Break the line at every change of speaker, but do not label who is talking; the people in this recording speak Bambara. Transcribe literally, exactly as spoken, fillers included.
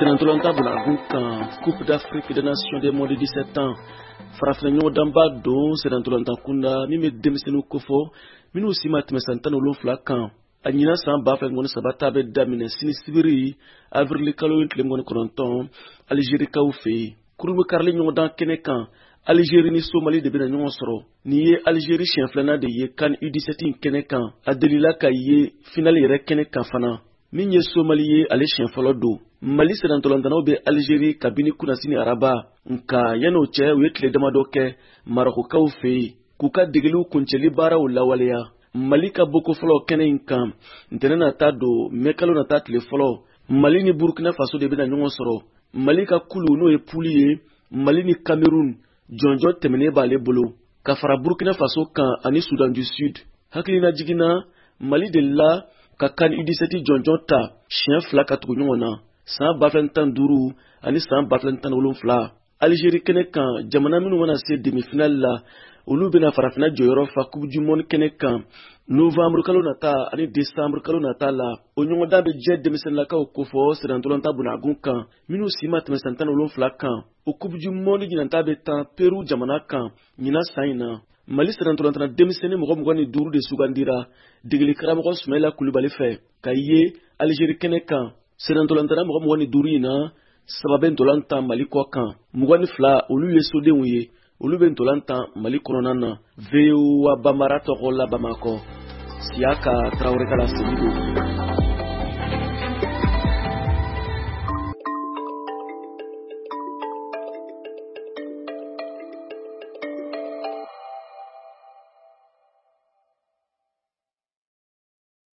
Senantolanta Bulagunka, Coupe d'Afrique des Nations des moins de dix-sept ans. Farafenyo Damba do Senantolanta Kunda, Mime Demsenu Kofo, Minu Simat Mesantano Loflakan. Anyina san ba fengon sabata be damine sini sibiri avril kalo lemgon kononton Algérie kawfe kurube karle nyon dan kenekan Algérie ni Somalie de bena nyon soro ni ye Algérie chien flana de ye kan U dix-sept kenekan adelila ka ye final yere kenekan fana min ye Somalie ye ale chien folo do Mali sedantolantano be Algérie kabini kunasini araba nka yano che we kle damado ke Maroko kawfe kuka digelu kuncheli bara ulawaleya Mali ka boko folo kene inkam ntene na ta do mekalo na ta tile folo Mali ni Burkina Faso de bena nyongo soro Mali ka kulu no e puliye Mali ni Cameroun jonjo temene ba le bolo ka fara Burkina Faso kan ani Sudan du Sud hakilina jigina Mali de la ka kan U dix-sept jonjo ta chien fla ka tugu nyongo na san baflentan duru ani san baflentan wolon fla Algérie kene kan jamana minu wana se demi final la olu bena farafina joyoro fa coupe du monde kene kan novembre kalo nata ani décembre kalo nata la onyongo da be je demisen la ka okofo sedantolanta bunagun kan minu sima temesantan olon fla kan o coupe du monde ginanta be tan Peru jamana kan nyina saina Mali sedantolanta demisene mogo mogo ni duru de sugandira digili karamo Sumaila Kulibali fe kaye Algérie kene kan sedantolanta mogo mogo ni duru ina sababen tolanta Mali ko kan mogo ni fla olu ye sodenwe olu ben tolanta Mali kɔnɔna na V O A Bambara tɔgɔ la Bamako Siaka Traoré kala Semido